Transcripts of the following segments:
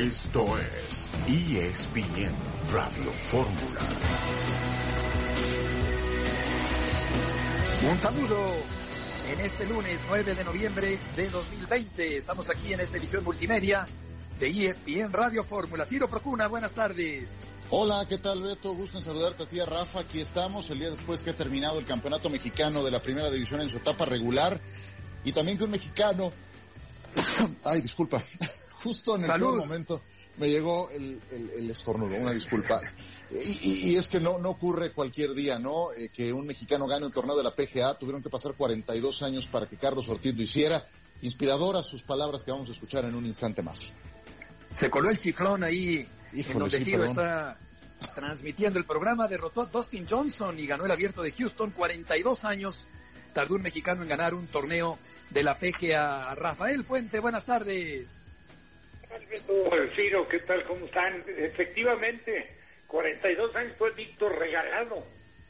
Esto es ESPN Radio Fórmula. Un saludo en este lunes 9 de noviembre de 2020. Estamos aquí en esta edición multimedia de ESPN Radio Fórmula. Ciro Procuna, buenas tardes. Hola, ¿qué tal, Beto? Gusto en saludarte a ti, a Rafa. Aquí estamos el día después que ha terminado el campeonato mexicano de la primera división en su etapa regular. Y también que un mexicano... Ay, disculpa. Justo en el peor momento me llegó el estornudo, una disculpa. Y es que no ocurre cualquier día, ¿no? Que un mexicano gane un torneo de la PGA. Tuvieron que pasar 42 años para que Carlos Ortiz lo hiciera. Inspiradoras sus palabras que vamos a escuchar en un instante más. Se coló el chiflón ahí. Híjole, en donde sí, Ciro está transmitiendo el programa. Derrotó a Dustin Johnson y ganó el Abierto de Houston. 42 años tardó un mexicano en ganar un torneo de la PGA. Rafael Puente, buenas tardes. Ciro, ¿qué tal? ¿Cómo están? Efectivamente, 42 años fue Víctor Regalado,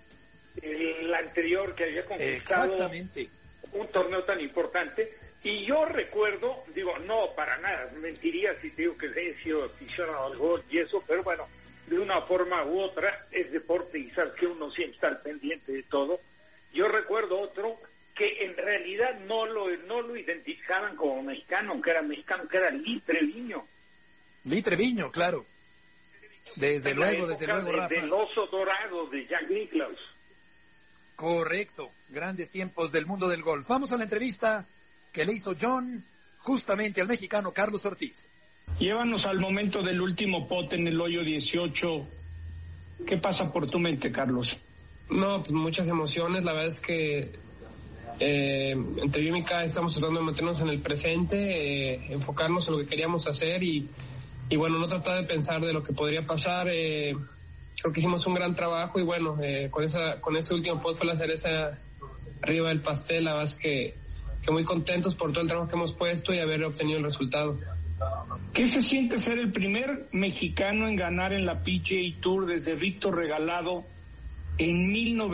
el anterior que había conquistado un torneo tan importante. Y yo recuerdo, no, para nada, mentiría si te digo que he sido aficionado al golf y eso, pero bueno, de una forma u otra es deporte y sabes que uno siempre está al pendiente de todo. Yo recuerdo otro que en realidad no lo identificaban como mexicano, que era Lee Treviño. Lee Treviño, claro. Desde luego, Rafa. Del oso dorado de Jack Nicklaus. Correcto, grandes tiempos del mundo del golf. Vamos a la entrevista que le hizo John justamente al mexicano Carlos Ortiz. Llévanos al momento del último pote en el hoyo 18. ¿Qué pasa por tu mente, Carlos? No, pues muchas emociones. La verdad es que entre yo y Mika estamos tratando de mantenernos en el presente, enfocarnos en lo que queríamos hacer y bueno, no tratar de pensar de lo que podría pasar. Creo que hicimos un gran trabajo y bueno, con ese último pot fue la cereza arriba del pastel. La verdad es que muy contentos por todo el trabajo que hemos puesto y haber obtenido el resultado. ¿Qué se siente ser el primer mexicano en ganar en la PGA Tour desde Víctor Regalado en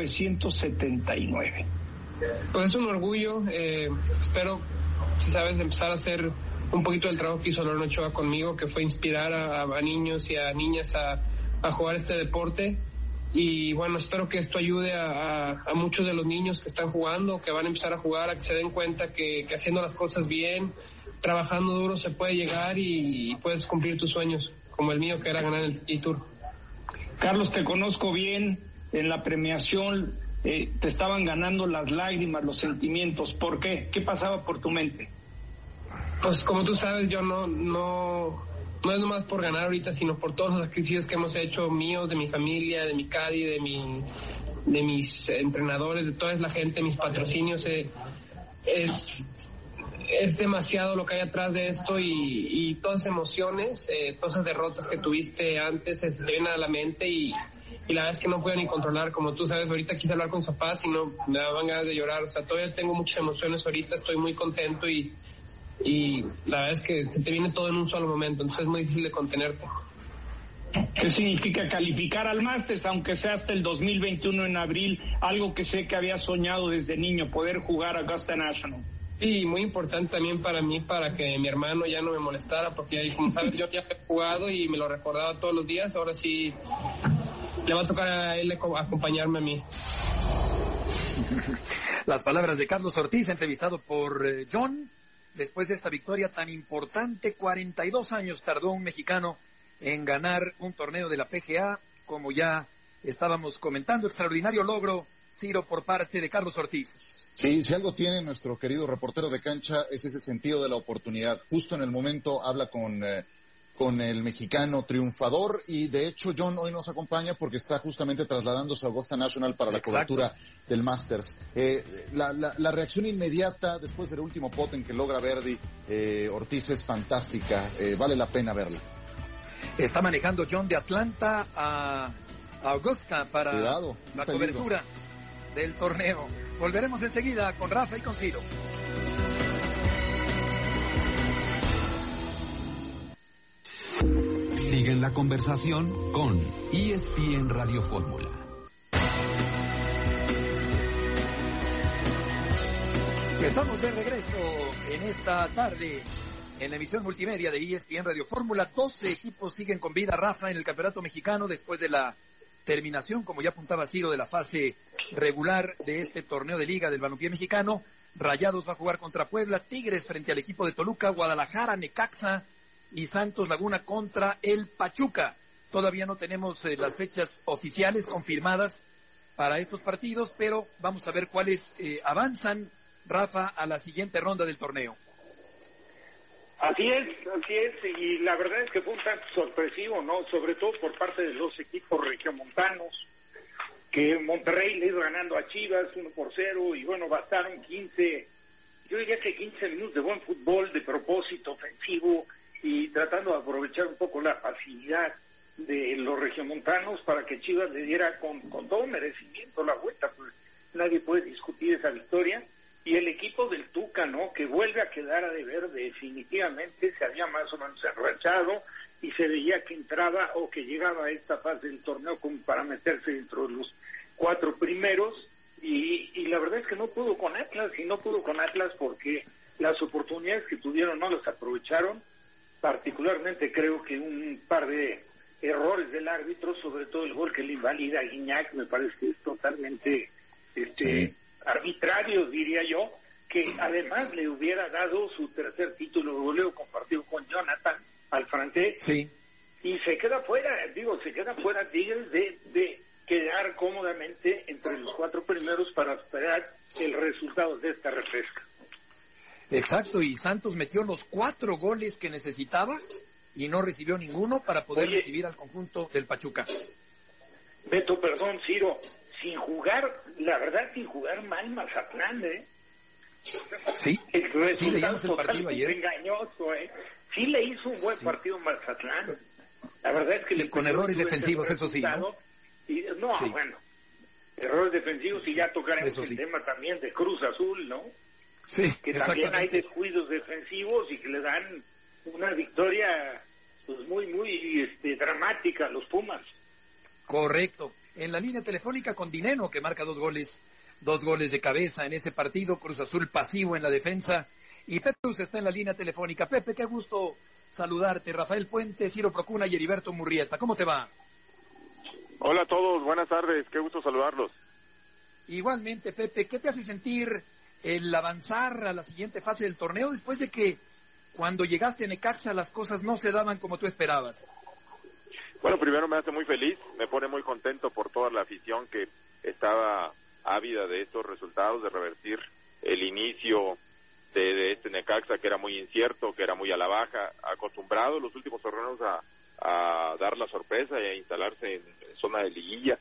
1979? Pues es un orgullo. Espero, si sabes, empezar a hacer un poquito del trabajo que hizo Lorena Ochoa conmigo, que fue inspirar a niños y a niñas a jugar este deporte. Y bueno, espero que esto ayude a muchos de los niños que están jugando, que van a empezar a jugar, a que se den cuenta que haciendo las cosas bien, trabajando duro, se puede llegar y puedes cumplir tus sueños, como el mío, que era ganar el PGA Tour. Carlos, te conozco bien. En la premiación te estaban ganando las lágrimas, los sentimientos. ¿Por qué? ¿Qué pasaba por tu mente? Pues como tú sabes, yo no es nomás por ganar ahorita, sino por todos los sacrificios que hemos hecho míos, de mi familia, de mi caddy, de mis entrenadores, de toda la gente, mis patrocinios. Es demasiado lo que hay atrás de esto y todas esas emociones, todas esas derrotas que tuviste antes se te vienen a la mente y la verdad es que no puedo ni controlar. Como tú sabes, ahorita quise hablar con mis papás y no me daban ganas de llorar. O sea, todavía tengo muchas emociones ahorita, estoy muy contento y la verdad es que se te viene todo en un solo momento, entonces es muy difícil de contenerte. ¿Qué significa calificar al Masters, aunque sea hasta el 2021 en abril? Algo que sé que había soñado desde niño, poder jugar a Augusta National. Sí, muy importante también para mí, para que mi hermano ya no me molestara, porque como sabes, yo ya he jugado y me lo recordaba todos los días. Ahora sí le va a tocar a él acompañarme a mí. Las palabras de Carlos Ortiz, entrevistado por John, después de esta victoria tan importante. 42 años tardó un mexicano en ganar un torneo de la PGA, como ya estábamos comentando. Extraordinario logro, Ciro, por parte de Carlos Ortiz. Sí, si algo tiene nuestro querido reportero de cancha es ese sentido de la oportunidad. Justo en el momento habla con el mexicano triunfador y de hecho John hoy nos acompaña porque está justamente trasladándose a Augusta National para la cobertura del Masters. La reacción inmediata después del último pot en que logra Verdi, Ortiz, es fantástica, vale la pena verla. Está manejando John de Atlanta a Augusta para la cobertura del torneo. Volveremos enseguida con Rafa y con Ciro. Sigue en la conversación con ESPN Radio Fórmula. Estamos de regreso en esta tarde en la emisión multimedia de ESPN Radio Fórmula. 12 equipos siguen con vida, Rafa, en el campeonato mexicano después de la terminación, como ya apuntaba Ciro, de la fase regular de este torneo de liga del balompié mexicano. Rayados va a jugar contra Puebla, Tigres frente al equipo de Toluca, Guadalajara, Necaxa y Santos Laguna contra el Pachuca. Todavía no tenemos las fechas oficiales confirmadas para estos partidos, pero vamos a ver cuáles avanzan, Rafa, a la siguiente ronda del torneo. Así es, y la verdad es que fue un tanto sorpresivo, ¿no? Sobre todo por parte de los equipos regiomontanos, que Monterrey le iba ganando a Chivas 1-0, y bueno, bastaron 15 minutos de buen fútbol, de propósito ofensivo, y tratando de aprovechar un poco la facilidad de los regiomontanos para que Chivas le diera con todo merecimiento la vuelta, pues nadie puede discutir esa victoria. Y el equipo del Tuca, ¿no?, que vuelve a quedar a deber, definitivamente se había más o menos enrachado y se veía que entraba o que llegaba a esta fase del torneo como para meterse dentro de los 4 primeros, y la verdad es que no pudo con Atlas porque las oportunidades que tuvieron no las aprovecharon. Particularmente creo que un par de errores del árbitro, sobre todo el gol que le invalida a Guiñac, me parece que es totalmente arbitrario, diría yo, que además le hubiera dado su tercer título de goleo compartido con Jonathan al francés, y se queda fuera Tigres de quedar cómodamente entre los 4 primeros para esperar el resultado de esta repesca. Exacto, y Santos metió los 4 goles que necesitaba y no recibió ninguno para poder recibir al conjunto del Pachuca. Beto, perdón, Ciro, sin jugar mal Mazatlán, Sí, leímos el partido ayer. Engañoso, Sí le hizo un buen partido Mazatlán. La verdad es que con errores defensivos, eso sí, ¿no? Bueno, errores defensivos, y ya tocaremos el tema también de Cruz Azul, ¿no? Sí, que también hay descuidos defensivos y que le dan una victoria pues muy dramática a los Pumas. Correcto. En la línea telefónica con Dineno, que marca 2 goles de cabeza en ese partido. Cruz Azul pasivo en la defensa. Y Pepe Cruz está en la línea telefónica. Pepe, qué gusto saludarte. Rafael Puente, Ciro Procuna y Heriberto Murrieta. ¿Cómo te va? Hola a todos, buenas tardes. Qué gusto saludarlos. Igualmente, Pepe, ¿qué te hace sentir el avanzar a la siguiente fase del torneo después de que cuando llegaste a Necaxa las cosas no se daban como tú esperabas? Bueno, primero me hace muy feliz, me pone muy contento por toda la afición que estaba ávida de estos resultados, de revertir el inicio de este Necaxa, que era muy incierto, que era muy a la baja, acostumbrado los últimos torneos a dar la sorpresa y a instalarse en zona de liguilla.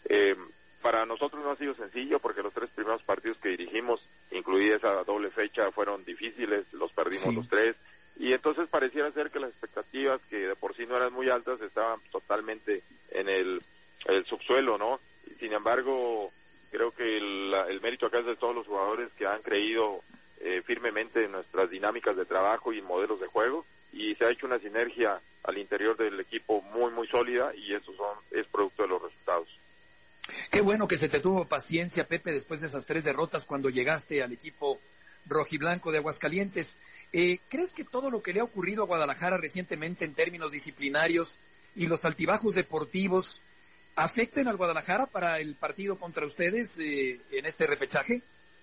Para nosotros no ha sido sencillo porque los 3 primeros partidos que dirigimos, incluida esa doble fecha, fueron difíciles, los perdimos los 3, y entonces pareciera ser que las expectativas, que de por sí no eran muy altas, estaban totalmente en el subsuelo, ¿no? Sin embargo, creo que el mérito acá es de todos los jugadores que han creído firmemente en nuestras dinámicas de trabajo y en modelos de juego, y se ha hecho una sinergia al interior del equipo muy, muy sólida, y eso es producto de los resultados. Qué bueno que se te tuvo paciencia, Pepe, después de esas 3 derrotas cuando llegaste al equipo rojiblanco de Aguascalientes. ¿Crees que todo lo que le ha ocurrido a Guadalajara recientemente en términos disciplinarios y los altibajos deportivos afecten al Guadalajara para el partido contra ustedes en este repechaje?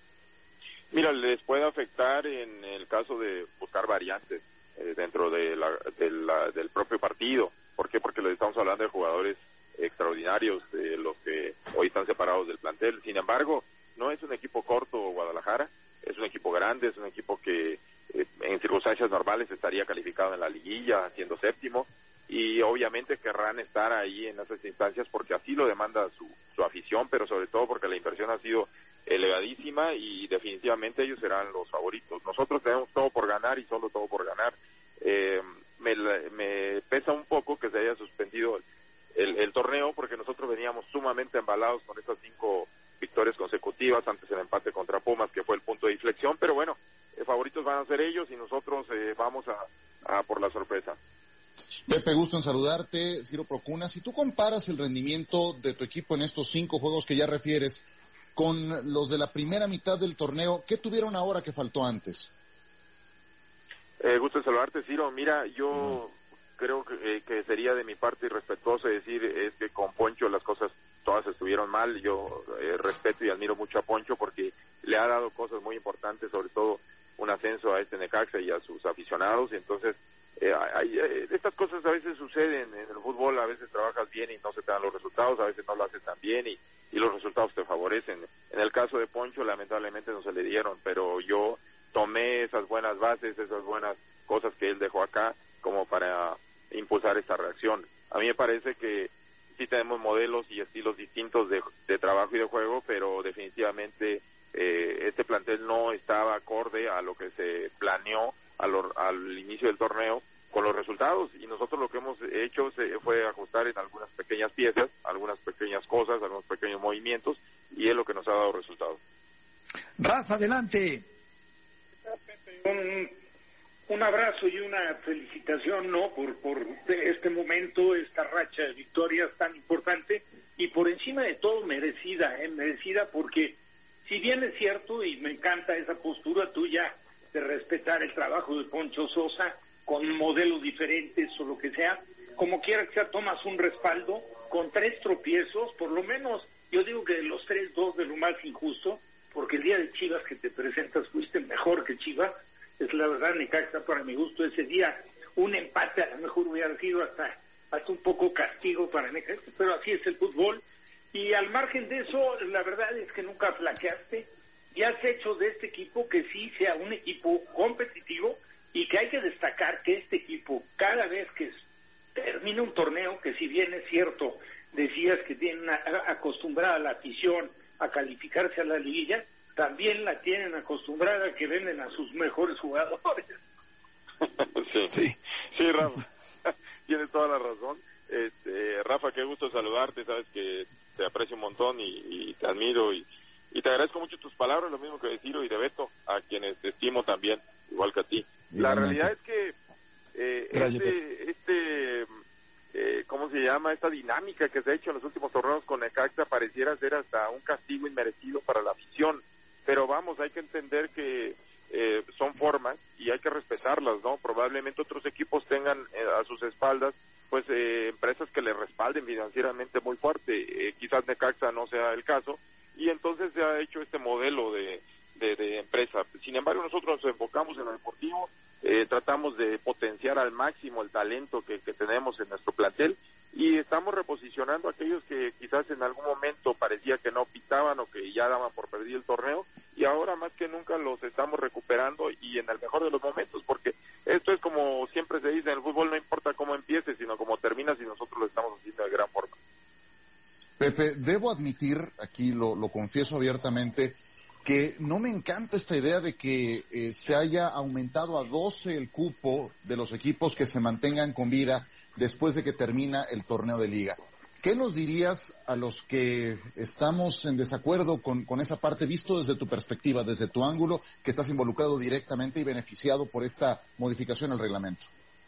Mira, les puede afectar en el caso de buscar variantes dentro del propio partido. ¿Por qué? Porque le estamos hablando de jugadores extraordinarios, de los que hoy están separados del plantel. Sin embargo, no es un equipo corto Guadalajara, es un equipo grande, es un equipo que en circunstancias normales estaría calificado en la liguilla, siendo 7º, y obviamente querrán estar ahí en esas instancias porque así lo demanda su afición, pero sobre todo porque la inversión ha sido elevadísima y definitivamente ellos serán los favoritos. Nosotros tenemos todo por ganar y solo todo por ganar. Me pesa un poco que se haya suspendido el torneo porque nosotros veníamos sumamente embalados con estas 5 victorias consecutivas, antes el empate contra Pumas, que fue el punto de inflexión, pero bueno, favoritos van a ser ellos y nosotros vamos a por la sorpresa. Pepe, gusto en saludarte. Ciro Procuna, si tú comparas el rendimiento de tu equipo en estos 5 juegos que ya refieres con los de la primera mitad del torneo, ¿qué tuvieron ahora que faltó antes? Gusto en saludarte, Ciro. Mira, yo creo que sería de mi parte irrespetuoso decir es que con Poncho las cosas todas estuvieron mal. Yo respeto y admiro mucho a Poncho porque le ha dado cosas muy importantes, sobre todo un ascenso a este Necaxa y a sus aficionados, y entonces estas cosas a veces suceden en el fútbol, a veces trabajas bien y no se te dan los resultados, a veces no lo haces tan bien y los resultados te favorecen. En el caso de Poncho lamentablemente no se le dieron, pero yo tomé esas buenas bases, esas buenas cosas que él dejó acá como para impulsar esta reacción. A mí me parece que sí tenemos modelos y estilos distintos de trabajo y de juego, pero definitivamente este plantel no estaba acorde a lo que se planeó al inicio del torneo con los resultados, y nosotros lo que hemos hecho fue ajustar en algunas pequeñas piezas, algunas pequeñas cosas, algunos pequeños movimientos, y es lo que nos ha dado resultados. Rafa, adelante. Un abrazo y una felicitación, ¿no? Por este momento, esta racha de victorias tan importante, y por encima de todo merecida porque si bien es cierto, y me encanta esa postura tuya de respetar el trabajo de Poncho Sosa con modelos diferentes o lo que sea, como quiera que sea, tomas un respaldo con 3 tropiezos, por lo menos yo digo que de los 3, 2 de lo más injusto, porque el día de Chivas que te presentas fuiste mejor que Chivas, es la verdad. Necaxa, para mi gusto, ese día un empate a lo mejor hubiera sido hasta un poco castigo para Necaxa, pero así es el fútbol. Y al margen de eso, la verdad es que nunca flaqueaste y has hecho de este equipo que sí sea un equipo competitivo, y que hay que destacar que este equipo, cada vez que termina un torneo, que si bien es cierto, decías que tienen acostumbrada a la afición a calificarse a la liguilla, también la tienen acostumbrada a que venden a sus mejores jugadores. Sí, Rafa, tienes toda la razón. Rafa, qué gusto saludarte, sabes que te aprecio un montón y te admiro y te agradezco mucho tus palabras, lo mismo que de Ciro y de Beto, a quienes te estimo también, igual que a ti. La realidad es que ¿cómo se llama? Esta dinámica que se ha hecho en los últimos torneos con Necaxa pareciera ser hasta un castigo inmerecido para la afición, pero vamos, hay que entender que son formas y hay que respetarlas, ¿no? Probablemente otros equipos tengan a sus espaldas pues empresas que le respalden financieramente muy fuerte, quizás Necaxa no sea el caso, y entonces se ha hecho este modelo de empresa. Sin embargo, nosotros nos enfocamos en lo deportivo, tratamos de potenciar al máximo el talento que tenemos en nuestro plantel, y estamos reposicionando a aquellos que quizás en algún momento parecía que no pitaban o que ya daban por perdido el torneo, y ahora más que nunca los estamos recuperando y en el mejor de los momentos, porque esto es como siempre se dice en el fútbol, no importa cómo empieces, sino cómo terminas, y nosotros lo estamos haciendo de gran forma. Pepe, debo admitir, aquí lo confieso abiertamente, que no me encanta esta idea de que se haya aumentado a 12 el cupo de los equipos que se mantengan con vida después de que termina el torneo de liga. ¿Qué nos dirías a los que estamos en desacuerdo con esa parte, visto desde tu perspectiva, desde tu ángulo, que estás involucrado directamente y beneficiado por esta modificación al reglamento?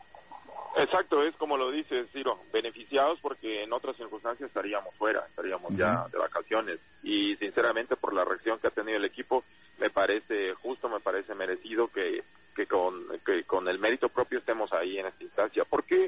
Exacto, es como lo dices, Ciro, beneficiados porque en otras circunstancias estaríamos fuera, estaríamos ya de vacaciones, y sinceramente por la reacción que ha tenido el equipo me parece justo, me parece merecido que con el mérito propio estemos ahí en esta instancia. ¿Por qué?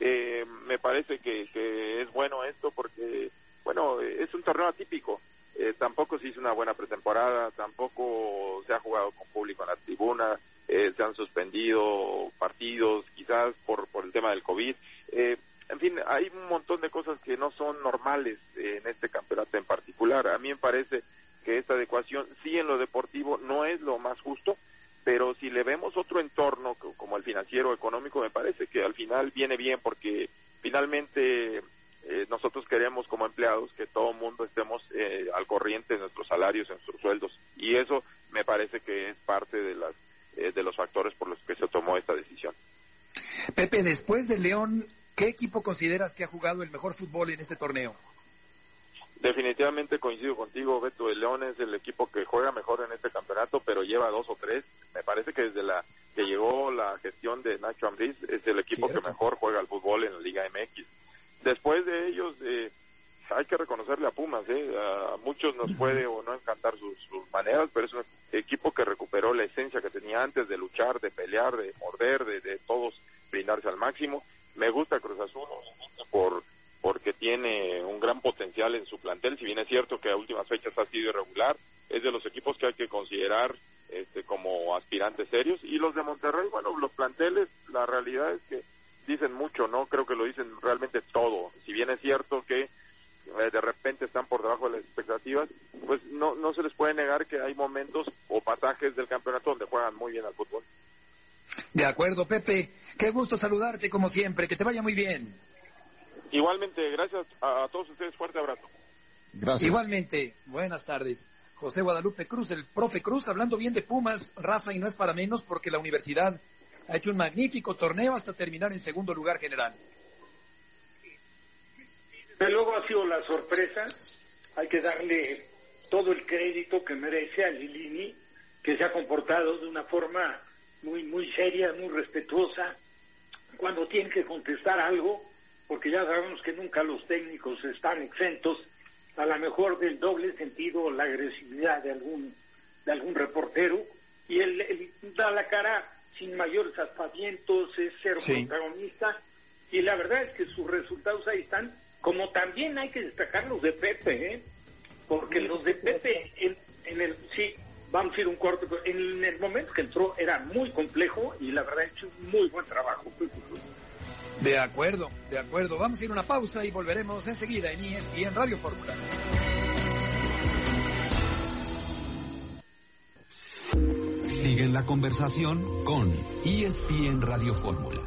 Me parece que es bueno esto porque, bueno, es un torneo atípico, tampoco se hizo una buena pretemporada, tampoco se ha jugado con público en la tribuna, se han suspendido partidos, quizás por el tema del COVID. En fin, hay un montón de cosas que no son normales en este campeonato en particular. A mí me parece que esta adecuación, sí, en lo deportivo no es lo más justo, pero si le vemos otro entorno como el financiero, económico, me parece que al final viene bien, porque finalmente nosotros queremos como empleados que todo el mundo estemos al corriente de nuestros salarios, de nuestros sueldos, y eso me parece que es parte de los factores por los que se tomó esta decisión. Pepe, después de León, ¿qué equipo consideras que ha jugado el mejor fútbol en este torneo? Definitivamente coincido contigo, Beto. El León es el equipo que juega mejor en este campeonato, pero lleva 2 o 3. Me parece que desde que llegó la gestión de Nacho Ambriz es el equipo que mejor juega al fútbol en la Liga MX. Después de ellos, hay que reconocerle a Pumas, a muchos nos puede o no encantar sus maneras, pero es un equipo que recuperó la esencia que tenía antes de luchar, de pelear, de morder, de todos brindarse al máximo. Me gusta Cruz Azul porque tiene un gran potencial en su plantel, si bien es cierto que a últimas fechas ha sido irregular, es de los equipos que hay que considerar como aspirantes serios. Y los de Monterrey, bueno, los planteles, la realidad es que dicen mucho, ¿no? Creo que lo dicen realmente todo. Si bien es cierto que de repente están por debajo de las expectativas, pues no se les puede negar que hay momentos o pasajes del campeonato donde juegan muy bien al fútbol. De acuerdo, Pepe. Qué gusto saludarte como siempre. Que te vaya muy bien. Igualmente, gracias a todos ustedes. Fuerte abrazo. Gracias. Igualmente, buenas tardes. José Guadalupe Cruz, el profe Cruz, hablando bien de Pumas, Rafa, y no es para menos porque la universidad ha hecho un magnífico torneo hasta terminar en segundo lugar general. Pero luego ha sido la sorpresa. Hay que darle todo el crédito que merece a Lilini, que se ha comportado de una forma muy seria, muy respetuosa, cuando tiene que contestar algo, porque ya sabemos que nunca los técnicos están exentos, a lo mejor del doble sentido, la agresividad de algún reportero, y él da la cara sin mayores aspavientos, es ser protagonista, y la verdad es que sus resultados ahí están, como también hay que destacar los de Pepe, porque los de Pepe vamos a ir un corto, en el momento que entró era muy complejo y la verdad ha hecho un muy buen trabajo. De acuerdo. Vamos a ir a una pausa y volveremos enseguida en ESPN Radio Fórmula. Sigue en la conversación con ESPN Radio Fórmula.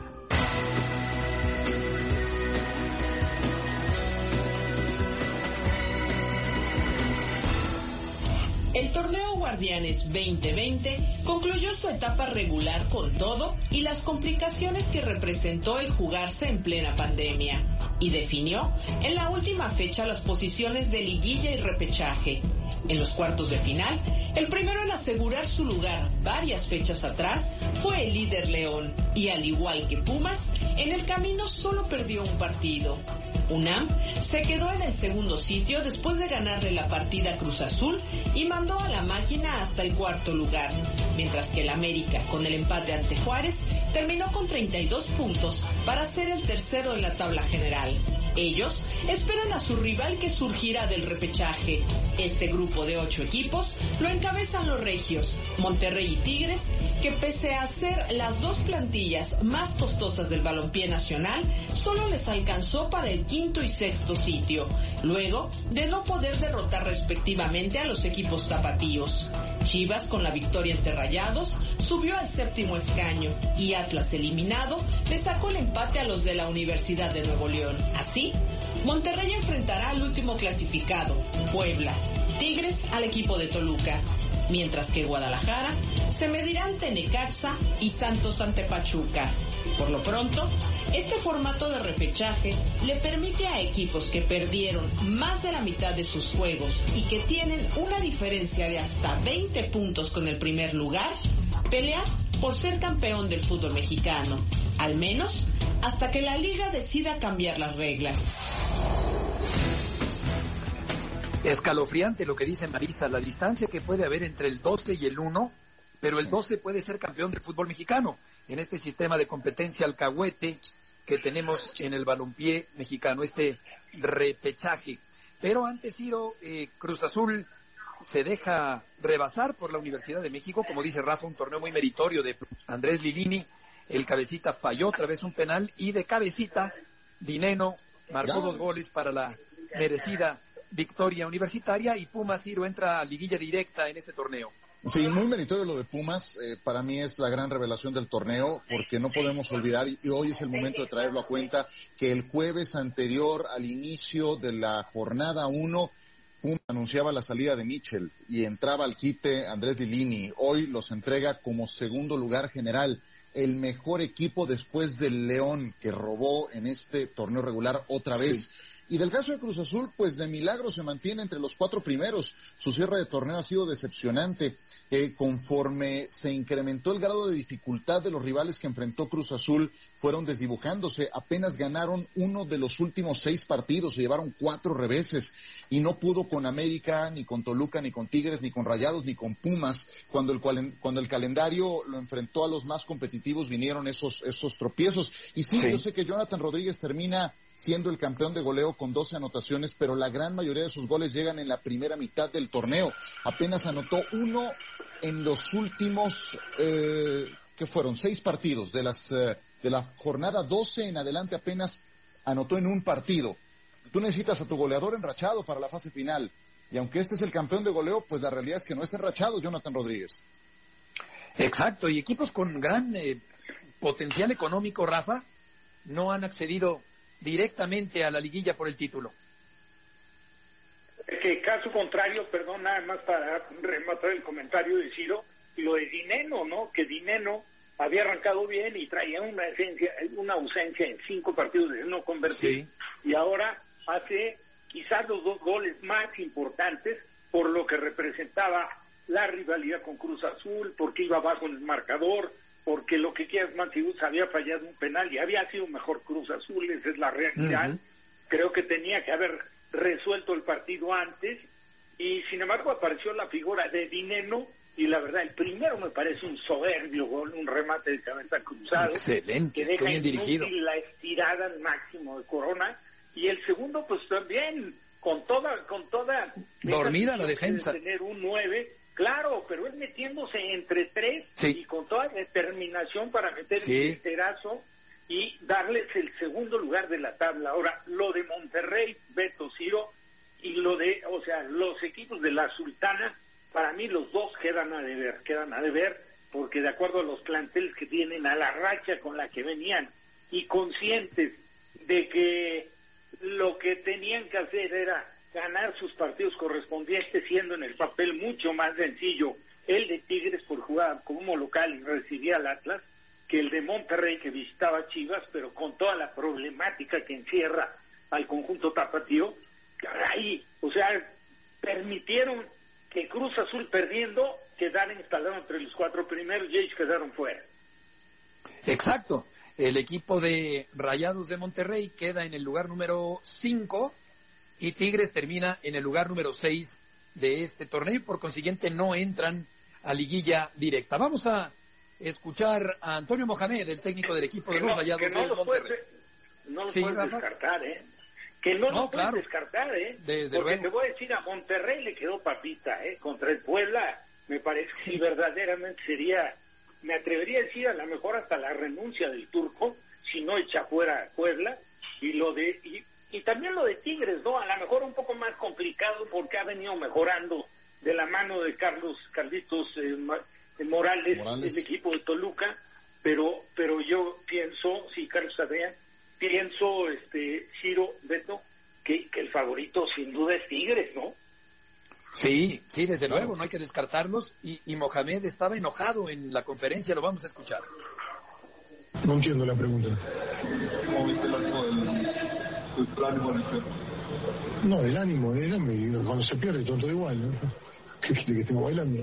El torneo Guardianes 2020 concluyó su etapa regular con todo y las complicaciones que representó el jugarse en plena pandemia, y definió en la última fecha las posiciones de liguilla y repechaje. En los cuartos de final, el primero en asegurar su lugar varias fechas atrás fue el líder León, y al igual que Pumas, en el camino solo perdió un partido. UNAM se quedó en el segundo sitio después de ganarle la partida a Cruz Azul y mandó a la máquina hasta el cuarto lugar, mientras que el América, con el empate ante Juárez, terminó con 32 puntos para ser el tercero en la tabla general. Ellos esperan a su rival que surgirá del repechaje. Este grupo de 8 equipos lo encabezan los regios, Monterrey y Tigres, que pese a ser las dos plantillas más costosas del balompié nacional, solo les alcanzó para el quinto y sexto sitio, luego de no poder derrotar respectivamente a los equipos tapatíos. Chivas, con la victoria ante Rayados, subió al séptimo escaño, y Atlas, eliminado, le sacó el empate a los de la Universidad de Nuevo León. Así, Monterrey enfrentará al último clasificado, Puebla, Tigres al equipo de Toluca, mientras que Guadalajara se medirá ante Necaxa y Santos ante Pachuca. Por lo pronto, este formato de repechaje le permite a equipos que perdieron más de la mitad de sus juegos y que tienen una diferencia de hasta 20 puntos con el primer lugar, pelear por ser campeón del fútbol mexicano, al menos hasta que la liga decida cambiar las reglas. Escalofriante lo que dice Marisa, la distancia que puede haber entre el 12 y el 1, pero el 12 puede ser campeón del fútbol mexicano en este sistema de competencia alcahuete que tenemos en el balompié mexicano, este repechaje. Pero antes, Ciro, Cruz Azul se deja rebasar por la Universidad de México, como dice Rafa, un torneo muy meritorio de Andrés Lilini. El cabecita falló otra vez un penal y de cabecita Dineno marcó 2 goles para la merecida victoria universitaria, y Pumas, Ciro, entra a liguilla directa en este torneo. Sí, muy meritorio lo de Pumas. Para mí es la gran revelación del torneo, porque no podemos olvidar, y hoy es el momento de traerlo a cuenta, que el jueves anterior al inicio de la jornada 1, Pumas anunciaba la salida de Mitchell y entraba al quite Andrés Lilini. Hoy los entrega como segundo lugar general, el mejor equipo después del León, que robó en este torneo regular otra vez. Sí. Y del caso de Cruz Azul, pues de milagro se mantiene entre los 4 primeros. Su cierre de torneo ha sido decepcionante. Conforme se incrementó el grado de dificultad de los rivales que enfrentó Cruz Azul, fueron desdibujándose. Apenas ganaron uno de los últimos 6 partidos, se llevaron 4 reveses y no pudo con América, ni con Toluca, ni con Tigres, ni con Rayados, ni con Pumas. Cuando el calendario lo enfrentó a los más competitivos, vinieron esos tropiezos. Y sí, yo sé que Jonathan Rodríguez termina siendo el campeón de goleo con 12 anotaciones, pero la gran mayoría de sus goles llegan en la primera mitad del torneo. Apenas anotó uno en los últimos, ¿qué fueron? 6 partidos. De la jornada 12 en adelante apenas anotó en un partido. Tú necesitas a tu goleador enrachado para la fase final. Y aunque este es el campeón de goleo, pues la realidad es que no está enrachado Jonathan Rodríguez. Exacto, y equipos con gran potencial económico, Rafa, no han accedido directamente a la liguilla por el título. Que caso contrario, perdón, nada más para rematar el comentario de Ciro, lo de Dineno, ¿no? Que Dineno había arrancado bien y traía una ausencia en 5 partidos de no convertir, y ahora hace quizás los 2 goles más importantes por lo que representaba la rivalidad con Cruz Azul, porque iba abajo en el marcador, porque lo que quieras, Mantigus había fallado un penal y había sido mejor Cruz Azul, esa es la realidad. Creo que tenía que haber resuelto el partido antes, y sin embargo apareció la figura de Dineno, y la verdad, el primero me parece un soberbio gol, un remate de cabeza cruzado. Excelente, que deja bien dirigido. La estirada al máximo de Corona, y el segundo pues también, con toda dormida la defensa. De tener un 9, claro, pero él metiéndose entre 3 y con toda determinación para meter el terazo y darles el segundo lugar de la tabla. Ahora, lo de Monterrey, Beto, Ciro, y los equipos de la Sultana, para mí los dos quedan a deber, porque de acuerdo a los planteles que tienen, a la racha con la que venían, y conscientes de que lo que tenían que hacer era ganar sus partidos correspondientes, siendo en el papel mucho más sencillo el de Tigres por jugar como local y recibía al Atlas, que el de Monterrey, que visitaba Chivas, pero con toda la problemática que encierra al conjunto tapatío. Caray, permitieron que Cruz Azul, perdiendo, quedara instalado entre los 4 primeros, y ellos quedaron fuera. Exacto. El equipo de Rayados de Monterrey queda en el lugar número 5 y Tigres termina en el lugar número 6 de este torneo, y por consiguiente no entran a liguilla directa. Vamos a escuchar a Antonio Mohamed, el técnico del equipo de los Rayados de Monterrey. No lo puedes descartar, Que no lo puedes descartar, Desde porque luego. te voy a decir, a Monterrey le quedó papita, contra el Puebla. Me parece que verdaderamente sería, me atrevería a decir, a lo mejor hasta la renuncia del Turco, si no echa fuera a Puebla. Y también lo de Tigres, ¿no? A lo mejor un poco más complicado, porque ha venido mejorando de la mano de Carlitos Morales, el equipo de Toluca, pero yo pienso, Carlos Adrián, Ciro, Beto, que el favorito sin duda es Tigres, ¿no? Sí, desde luego, no hay que descartarlos, y Mohamed estaba enojado en la conferencia, lo vamos a escuchar. No entiendo la pregunta. ¿Cómo viste el ánimo del ánimo del equipo? No, el ánimo, cuando se pierde todo igual, ¿no? ¿Qué quiere que estemos bailando?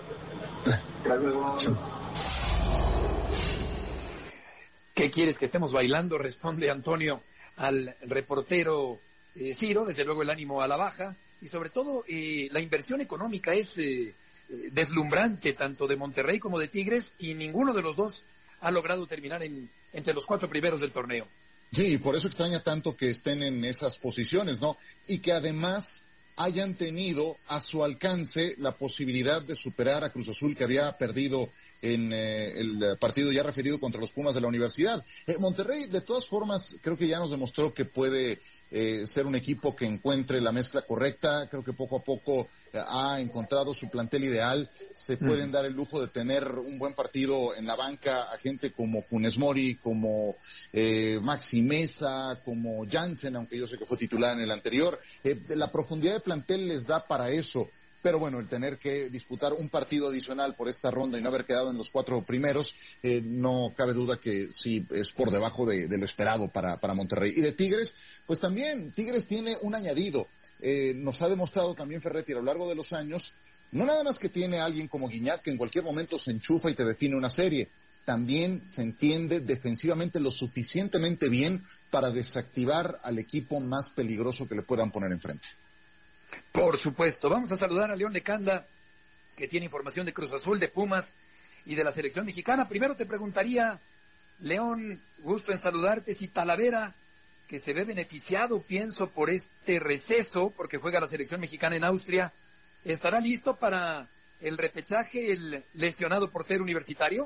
¿Qué quieres que estemos bailando? Responde Antonio al reportero Ciro. Desde luego el ánimo a la baja, y sobre todo la inversión económica es deslumbrante, tanto de Monterrey como de Tigres, y ninguno de los dos ha logrado terminar entre los 4 primeros del torneo. Sí, por eso extraña tanto que estén en esas posiciones, ¿no? Y que además hayan tenido a su alcance la posibilidad de superar a Cruz Azul, que había perdido en el partido ya referido contra los Pumas de la Universidad. Monterrey, de todas formas, creo que ya nos demostró que puede ser un equipo que encuentre la mezcla correcta. Creo que poco a poco ha encontrado su plantel ideal. Se pueden dar el lujo de tener un buen partido en la banca a gente como Funes Mori, como Maxi Mesa, como Jansen, aunque yo sé que fue titular en el anterior. La profundidad de plantel les da para eso. pero bueno, el tener que disputar un partido adicional por esta ronda y no haber quedado en los 4 primeros, no cabe duda que sí es por debajo de lo esperado para Monterrey. Y de Tigres, pues también, Tigres tiene un añadido, nos ha demostrado también Ferretti a lo largo de los años, no nada más que tiene a alguien como Guiñac que en cualquier momento se enchufa y te define una serie, también se entiende defensivamente lo suficientemente bien para desactivar al equipo más peligroso que le puedan poner enfrente. Por supuesto. Vamos a saludar a León Lecanda, que tiene información de Cruz Azul, de Pumas y de la selección mexicana. Primero te preguntaría, León, gusto en saludarte, si Talavera, que se ve beneficiado, pienso, por este receso, porque juega la selección mexicana en Austria, ¿estará listo para el repechaje, el lesionado portero universitario?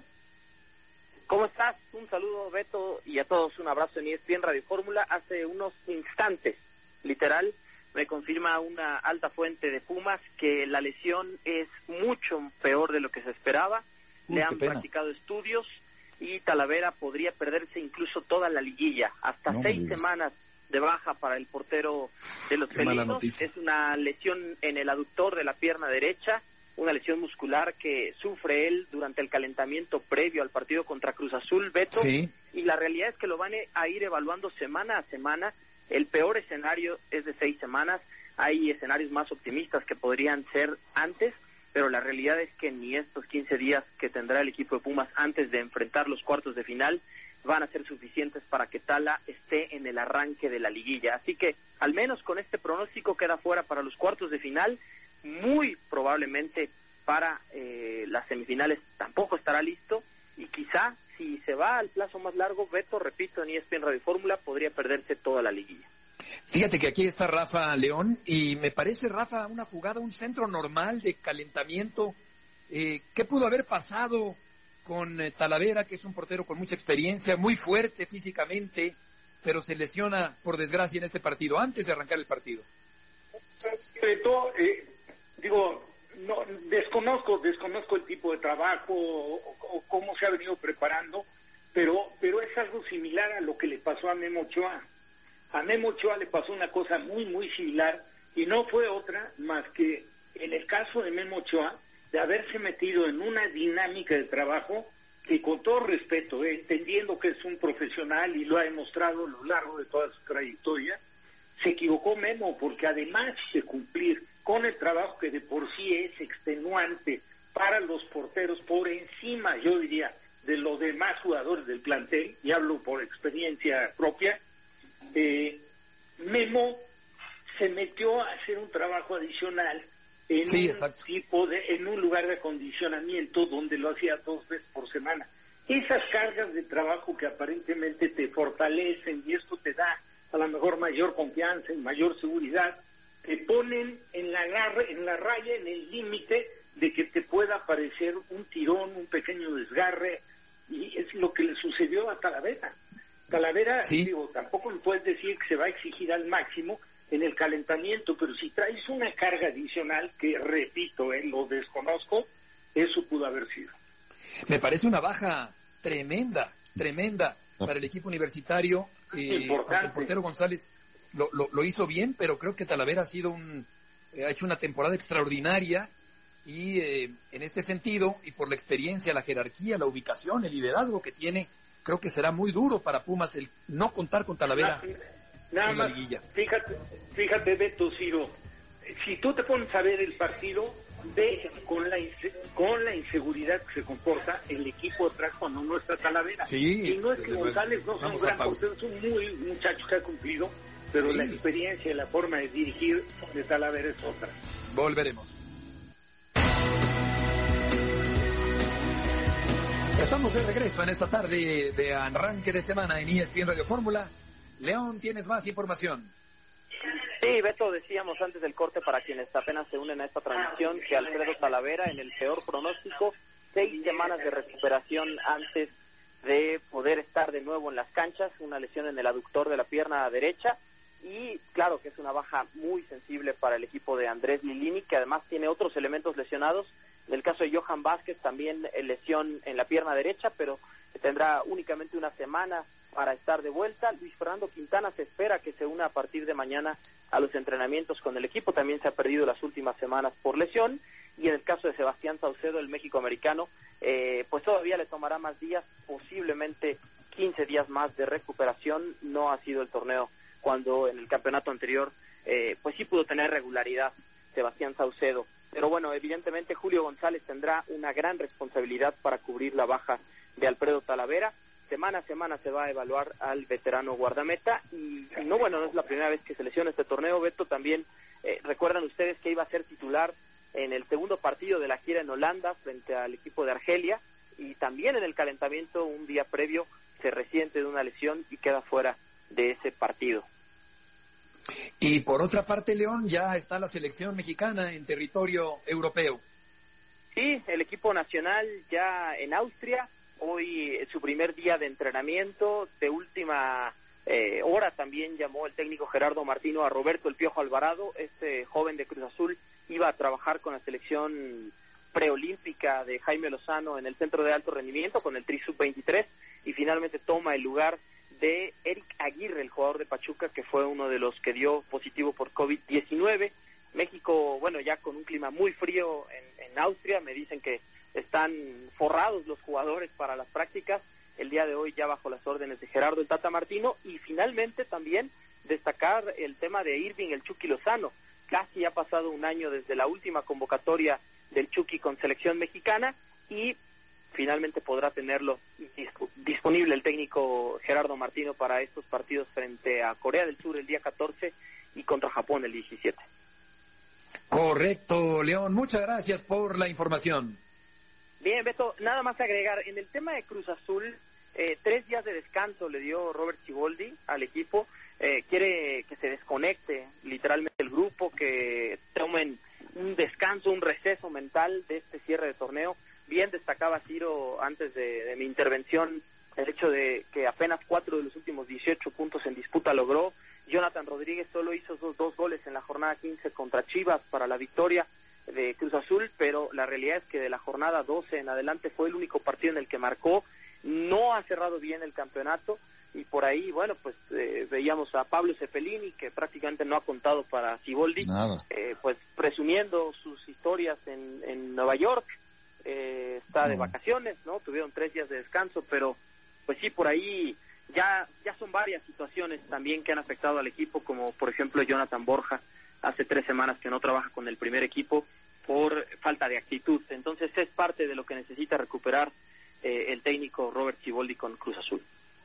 ¿Cómo estás? Un saludo, Beto, y a todos un abrazo en ESPN Radio Fórmula. Hace unos instantes, literal, me confirma una alta fuente de Pumas que la lesión es mucho peor de lo que se esperaba. Le han practicado estudios y Talavera podría perderse incluso toda la liguilla. Hasta 6 semanas de baja para el portero de los felinos. Es una lesión en el aductor de la pierna derecha, una lesión muscular que sufre él durante el calentamiento previo al partido contra Cruz Azul, Beto, y la realidad es que lo van a ir evaluando semana a semana. El peor escenario es de 6 semanas, hay escenarios más optimistas que podrían ser antes, pero la realidad es que ni estos 15 días que tendrá el equipo de Pumas antes de enfrentar los cuartos de final van a ser suficientes para que Tala esté en el arranque de la liguilla. Así que, al menos con este pronóstico, queda fuera para los cuartos de final. Muy probablemente para las semifinales tampoco estará listo, y quizá si se va al plazo más largo, Beto, repito, en ESPN Radio Fórmula, podría perderse toda la liguilla. Fíjate que aquí está Rafa León, y me parece, Rafa, una jugada, un centro normal de calentamiento. ¿Qué pudo haber pasado con Talavera, que es un portero con mucha experiencia, muy fuerte físicamente, pero se lesiona, por desgracia, en este partido, antes de arrancar el partido? No, desconozco el tipo de trabajo o cómo se ha venido preparando, pero es algo similar a lo que le pasó a Memo Ochoa. A Memo Ochoa le pasó una cosa muy, muy similar, y no fue otra más que, en el caso de Memo Ochoa, de haberse metido en una dinámica de trabajo que, con todo respeto, entendiendo que es un profesional y lo ha demostrado a lo largo de toda su trayectoria, se equivocó Memo, porque además de cumplir con el trabajo que de por sí es extenuante para los porteros, por encima, yo diría, de los demás jugadores del plantel, y hablo por experiencia propia, Memo se metió a hacer un trabajo adicional en un lugar de acondicionamiento donde lo hacía 2 veces por semana. Esas cargas de trabajo que aparentemente te fortalecen, y esto te da a lo mejor mayor confianza y mayor seguridad, te ponen en la raya, en el límite de que te pueda aparecer un tirón, un pequeño desgarre, y es lo que le sucedió a Talavera. Talavera, tampoco le puedes decir que se va a exigir al máximo en el calentamiento, pero si traes una carga adicional, que repito, lo desconozco, eso pudo haber sido. Me parece una baja tremenda para el equipo universitario. El portero González lo hizo bien, pero creo que Talavera ha hecho una temporada extraordinaria, y en este sentido, y por la experiencia, la jerarquía, la ubicación, el liderazgo que tiene, creo que será muy duro para Pumas el no contar con Talavera nada en más, la liguilla. Fíjate, Beto, Ciro, si tú te pones a ver el partido, ve con la inseguridad que se comporta el equipo atrás cuando no está Talavera. Y no es que González no sea un gran portero, es un muchacho que ha cumplido, pero la experiencia y la forma de dirigir de Talavera es otra. Volveremos. Estamos de regreso en esta tarde de arranque de semana en ESPN Radio Fórmula. León, ¿tienes más información? Sí, Beto, decíamos antes del corte, para quienes apenas se unen a esta transmisión, que Alfredo Talavera, en el peor pronóstico, 6 semanas de recuperación antes de poder estar de nuevo en las canchas, una lesión en el aductor de la pierna derecha, y claro que es una baja muy sensible para el equipo de Andrés Lilini, que además tiene otros elementos lesionados. En el caso de Johan Vázquez, también lesión en la pierna derecha, pero tendrá únicamente una semana para estar de vuelta. Luis Fernando Quintana se espera que se una a partir de mañana a los entrenamientos con el equipo, también se ha perdido las últimas semanas por lesión, y en el caso de Sebastián Saucedo, el México-americano, pues todavía le tomará más días, posiblemente 15 días más de recuperación. No ha sido el torneo cuando en el campeonato anterior pues sí pudo tener regularidad Sebastián Saucedo, pero bueno, evidentemente Julio González tendrá una gran responsabilidad para cubrir la baja de Alfredo Talavera. Semana a semana se va a evaluar al veterano guardameta, y no es la primera vez que se lesiona este torneo, Beto. También recuerdan ustedes que iba a ser titular en el segundo partido de la gira en Holanda frente al equipo de Argelia, y también en el calentamiento un día previo se resiente de una lesión y queda fuera de ese partido. Y por otra parte, León, ya está la selección mexicana en territorio europeo. Sí, el equipo nacional ya en Austria, hoy su primer día de entrenamiento. De última hora también llamó el técnico Gerardo Martino a Roberto El Piojo Alvarado. Este joven de Cruz Azul iba a trabajar con la selección preolímpica de Jaime Lozano en el centro de alto rendimiento con el Tri Sub-23, y finalmente toma el lugar de Eric Aguirre, el jugador de Pachuca, que fue uno de los que dio positivo por COVID-19. México, ya con un clima muy frío en Austria, me dicen que están forrados los jugadores para las prácticas, el día de hoy ya bajo las órdenes de Gerardo el Tata Martino. Y finalmente también destacar el tema de Irving el Chucky Lozano. Casi ha pasado un año desde la última convocatoria del Chucky con selección mexicana, y finalmente podrá tenerlo disponible el técnico Gerardo Martino para estos partidos frente a Corea del Sur el día 14 y contra Japón el 17. Correcto, León, muchas gracias por la información. Bien, Beto, nada más agregar, en el tema de Cruz Azul, 3 días de descanso le dio Robert Siboldi al equipo. Quiere que se desconecte literalmente el grupo, que tomen un descanso, un receso mental de este cierre de torneo. Bien destacaba Ciro antes de mi intervención el hecho de que apenas 4 de los últimos 18 puntos en disputa logró. Jonathan Rodríguez solo hizo 2 goles en la jornada 15 contra Chivas para la victoria de Cruz Azul, pero la realidad es que de la jornada 12 en adelante fue el único partido en el que marcó. No ha cerrado bien el campeonato, y por ahí, veíamos a Pablo Cepelini, que prácticamente no ha contado para Siboldi, pues presumiendo sus historias en Nueva York. Está de vacaciones, ¿no? Tuvieron 3 días de descanso, pero pues sí, por ahí ya son varias situaciones también que han afectado al equipo, como por ejemplo Jonathan Borja, hace 3 semanas que no trabaja con el primer equipo por falta de actitud. Entonces es parte de lo que necesita recuperar el técnico Robert Siboldi con Cruz Azul.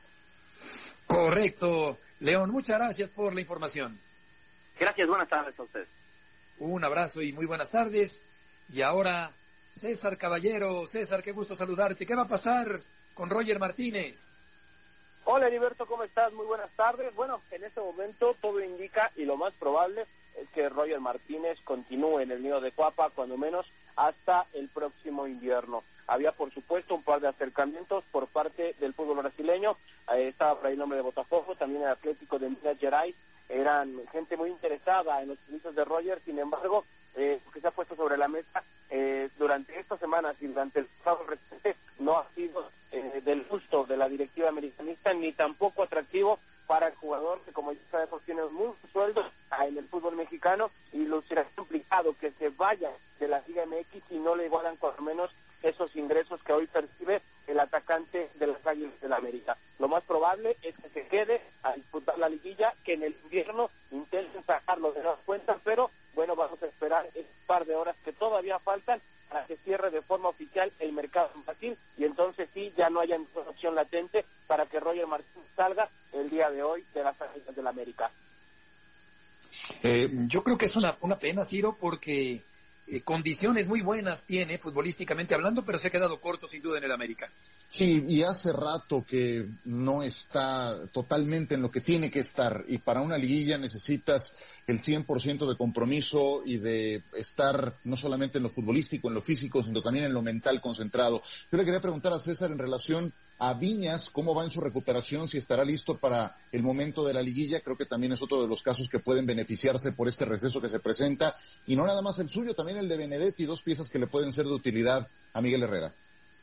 Correcto, León, muchas gracias por la información. Gracias, buenas tardes a ustedes. Un abrazo y muy buenas tardes. Y ahora, César Caballero. César, qué gusto saludarte. ¿Qué va a pasar con Roger Martínez? Hola, Heriberto, ¿cómo estás? Muy buenas tardes. Bueno, en este momento todo indica, y lo más probable es que Roger Martínez continúe en el nido de Cuapa, cuando menos hasta el próximo invierno. Había, por supuesto, un par de acercamientos por parte del fútbol brasileño. Estaba por ahí el nombre de Botafogo, también el Atlético de Minas Gerais. Eran gente muy interesada en los servicios de Roger. Sin embargo, que se ha puesto sobre la mesa durante estas semanas y durante el pasado reciente, no ha sido del gusto de la directiva americanista, ni tampoco atractivo para el jugador, que como ya sabemos tiene muy buen sueldo en el fútbol mexicano, y lo será complicado que se vaya de la Liga MX y no le igualan por lo menos esos ingresos que hoy percibe el atacante de las Águilas del América. Lo más probable es que se quede a disputar la liguilla, que en el invierno intenten sacarlo de las cuentas, pero bueno, vamos a esperar un par de horas que todavía faltan para que cierre de forma oficial el mercado en Brasil, y entonces sí, ya no haya ninguna opción latente para que Roger Martínez salga el día de hoy de las Águilas del América. Yo creo que es una pena, Ciro, porque condiciones muy buenas tiene futbolísticamente hablando, pero se ha quedado corto sin duda en el América. Sí, y hace rato que no está totalmente en lo que tiene que estar, y para una liguilla necesitas el 100% de compromiso y de estar no solamente en lo futbolístico, en lo físico, sino también en lo mental concentrado. Yo le quería preguntar a César en relación a Viñas, ¿cómo va en su recuperación? Si estará listo para el momento de la liguilla. Creo que también es otro de los casos que pueden beneficiarse por este receso que se presenta, y no nada más el suyo, también el de Benedetti, 2 piezas que le pueden ser de utilidad a Miguel Herrera.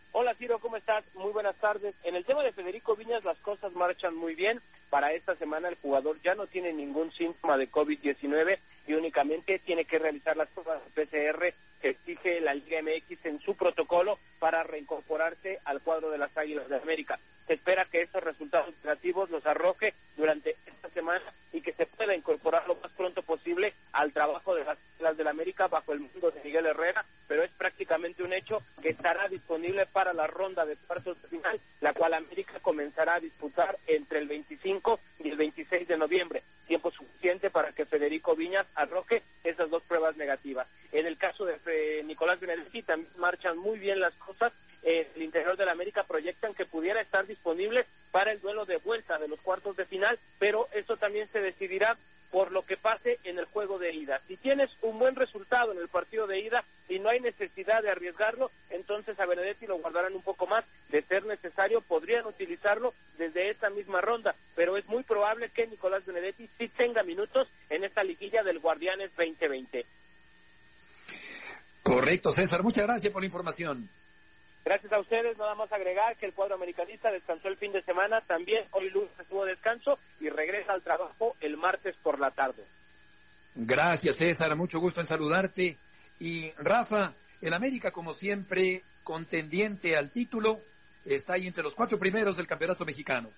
Hola Ciro, ¿cómo estás? Muy buenas tardes. En el tema de Federico Viñas las cosas marchan muy bien. Para esta semana el jugador ya no tiene ningún síntoma de COVID-19 y únicamente tiene que realizar las pruebas de PCR que exige la Liga MX en su protocolo para reincorporarse al cuadro de las Águilas de América. Se espera que estos resultados negativos los arroje durante esta semana y que se pueda incorporar lo más pronto posible al trabajo de las Águilas de la América bajo el mando de Miguel Herrera, pero es prácticamente un hecho que estará disponible para la ronda de cuartos de final, la cual América comenzará a disputar entre el 25 y el 26 de noviembre, tiempo suficiente para que Federico Viñas arroje esas dos pruebas negativas. En el caso de Nicolás Benedetti también marchan muy bien las cosas. El interior de la América proyectan que pudiera estar disponible para el duelo de vuelta de los cuartos de final, pero eso también se decidirá por lo que pase en el juego de ida. Si tienes un buen resultado en el partido de ida y no hay necesidad de arriesgarlo, entonces a Benedetti lo guardarán un poco más. De ser necesario, podrían utilizarlo desde esta misma ronda, pero es muy probable que Nicolás Benedetti sí tenga minutos en esta liguilla del Guardianes 2020. Correcto, César. Muchas gracias por la información. Gracias a ustedes. Nada más agregar que el cuadro americanista descansó el fin de semana, también hoy lunes estuvo descanso y regresa al trabajo el martes por la tarde. Gracias, César, mucho gusto en saludarte. Y Rafa, el América, como siempre, contendiente al título, está ahí entre los 4 primeros del campeonato mexicano.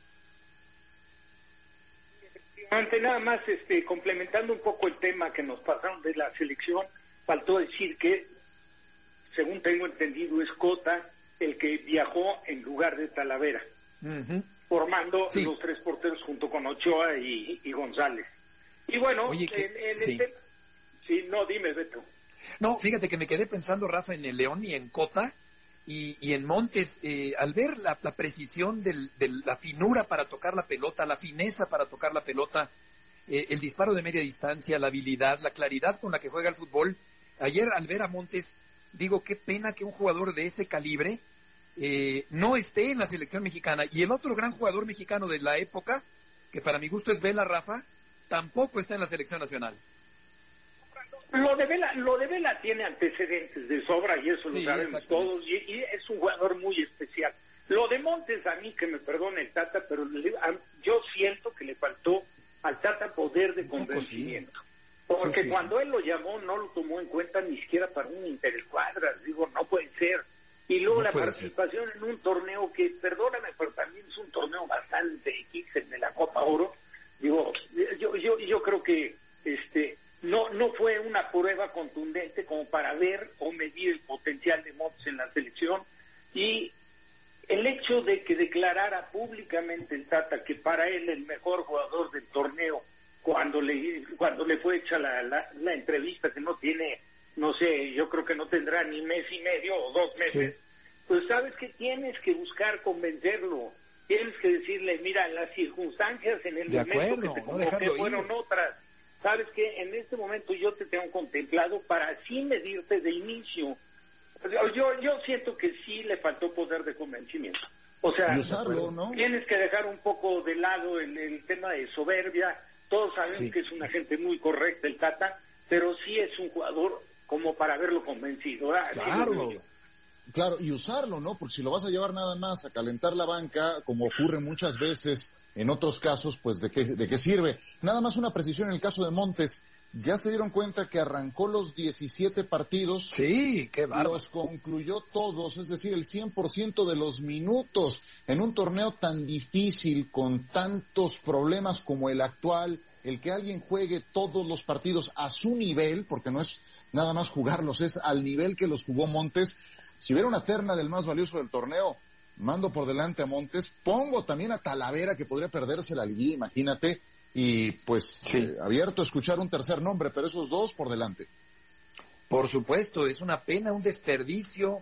Nada más complementando un poco el tema que nos pasaron de la selección, faltó decir que, según tengo entendido, es Cota el que viajó en lugar de Talavera, formando los 3 porteros junto con Ochoa y González. Y bueno, Oye, dime, Beto. No, fíjate que me quedé pensando, Rafa, en el León y en Cota y en Montes, al ver la precisión de la finura para tocar la pelota, la fineza para tocar la pelota, el disparo de media distancia, la habilidad, la claridad con la que juega el fútbol. Ayer, al ver a Montes, digo, qué pena que un jugador de ese calibre no esté en la selección mexicana. Y el otro gran jugador mexicano de la época, que para mi gusto es Vela, Rafa, tampoco está en la selección nacional. Lo de Vela tiene antecedentes de sobra y eso lo sabemos todos, y es un jugador muy especial. Lo de Montes, a mí, que me perdone el Tata, pero yo siento que le faltó al Tata poder de convencimiento. Porque cuando él lo llamó no lo tomó en cuenta ni siquiera para un interescuadras. Digo, no puede ser. Y luego la participación en un torneo que, perdóname, pero también es un torneo bastante X, el de la Copa Oro. Digo, yo creo que no fue una prueba contundente como para ver o medir el potencial de Montes en la selección. Y el hecho de que declarara públicamente el Tata que para él el mejor jugador del torneo, cuando le fue hecha la entrevista, que no tiene, no sé, yo creo que no tendrá ni mes y medio o 2 meses, pues sabes que tienes que buscar convencerlo, tienes que decirle, mira, las circunstancias en el momento que te convoqué fueron otras, sabes que en este momento yo te tengo contemplado para así medirte de inicio. Yo siento que sí le faltó poder de convencimiento. O sea, tienes que dejar un poco de lado el tema de soberbia. Todos sabemos que es una gente muy correcta el Tata, pero sí es un jugador como para haberlo convencido. Claro, y usarlo, ¿no? Porque si lo vas a llevar nada más a calentar la banca, como ocurre muchas veces en otros casos, pues ¿de qué sirve? Nada más una precisión en el caso de Montes. Ya se dieron cuenta que arrancó los 17 partidos. Sí, qué bárbaro. Los concluyó todos, es decir, el 100% de los minutos en un torneo tan difícil, con tantos problemas como el actual, el que alguien juegue todos los partidos a su nivel, porque no es nada más jugarlos, es al nivel que los jugó Montes. Si hubiera una terna del más valioso del torneo, mando por delante a Montes, pongo también a Talavera, que podría perderse la liguilla, imagínate. Y pues abierto a escuchar un tercer nombre, pero esos 2 por delante. Por supuesto, es una pena, un desperdicio.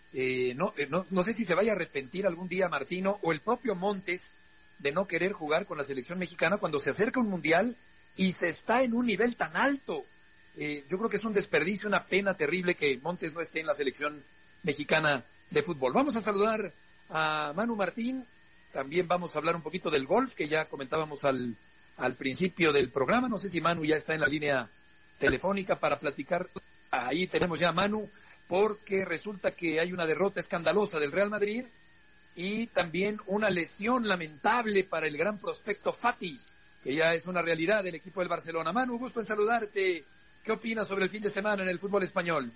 No sé si se vaya a arrepentir algún día Martino o el propio Montes de no querer jugar con la selección mexicana cuando se acerca un mundial y se está en un nivel tan alto. Yo creo que es un desperdicio, una pena terrible que Montes no esté en la selección mexicana de fútbol. Vamos a saludar a Manu Martín, también vamos a hablar un poquito del golf, que ya comentábamos al principio del programa. No sé si Manu ya está en la línea telefónica para platicar. Ahí tenemos ya a Manu. porque resulta que hay una derrota escandalosa del Real Madrid y también una lesión lamentable para el gran prospecto Fati, que ya es una realidad del equipo del Barcelona. Manu, gusto en saludarte. ¿Qué opinas sobre el fin de semana en el fútbol español?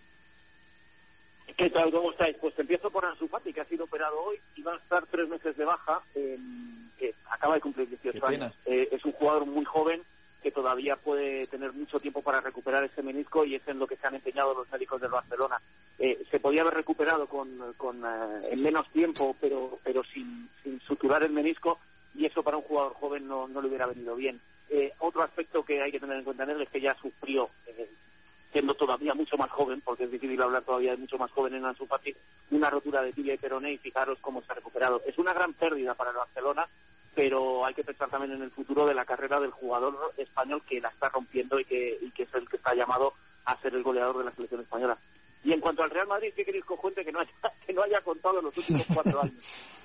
¿Qué tal? ¿Cómo estáis? Pues empiezo por Ansu Fati, que ha sido operado hoy y va a estar 3 meses de baja, que acaba de cumplir 18 años. Es un jugador muy joven que todavía puede tener mucho tiempo para recuperar ese menisco y es en lo que se han empeñado los médicos del Barcelona. Se podía haber recuperado en menos tiempo, pero sin suturar el menisco, y eso para un jugador joven no le hubiera venido bien. Otro aspecto que hay que tener en cuenta en él es que ya sufrió, siendo todavía mucho más joven, porque es difícil hablar todavía de mucho más joven en Ansu Fati, una rotura de tibia y peroné, y fijaros cómo se ha recuperado. Es una gran pérdida para el Barcelona, pero hay que pensar también en el futuro de la carrera del jugador español que la está rompiendo y que es el que está llamado a ser el goleador de la selección española. Y en cuanto al Real Madrid, ¿qué queréis que os cuente que no haya contado en los últimos 4 años?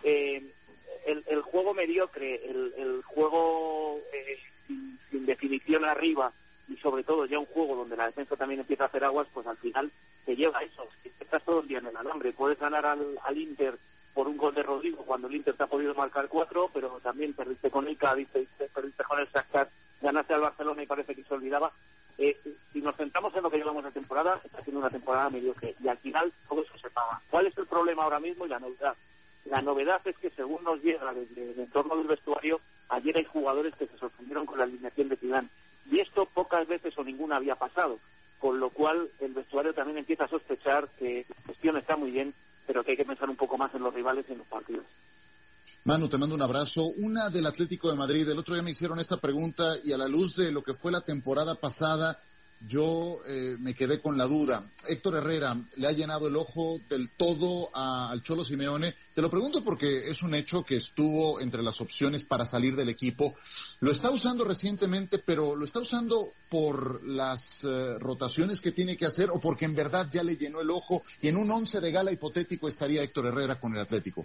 El juego mediocre, el juego sin definición arriba, y sobre todo ya un juego donde la defensa también empieza a hacer aguas, pues al final te lleva a eso. Estás todo el día en el alambre. Puedes ganar al Inter por un gol de Rodrigo cuando el Inter te ha podido marcar 4, pero también perdiste con el Cádiz, perdiste con el Shakhtar, ganaste al Barcelona y parece que se olvidaba. Si nos centramos en lo que llevamos de temporada, está siendo una temporada mediocre y al final todo eso se paga. ¿Cuál es el problema ahora mismo y la novedad? La novedad es que según nos llega desde el entorno del vestuario, ayer hay jugadores que se sorprendieron con la alineación de Zidane. Y esto pocas veces o ninguna había pasado, con lo cual el vestuario también empieza a sospechar que la gestión está muy bien, pero que hay que pensar un poco más en los rivales y en los partidos. Manu, te mando un abrazo. Una del Atlético de Madrid. El otro día me hicieron esta pregunta y a la luz de lo que fue la temporada pasada, yo me quedé con la duda. Héctor Herrera, ¿le ha llenado el ojo del todo al Cholo Simeone? Te lo pregunto porque es un hecho que estuvo entre las opciones para salir del equipo. Lo está usando recientemente, pero ¿lo está usando por las rotaciones que tiene que hacer o porque en verdad ya le llenó el ojo y en un 11 de gala hipotético estaría Héctor Herrera con el Atlético?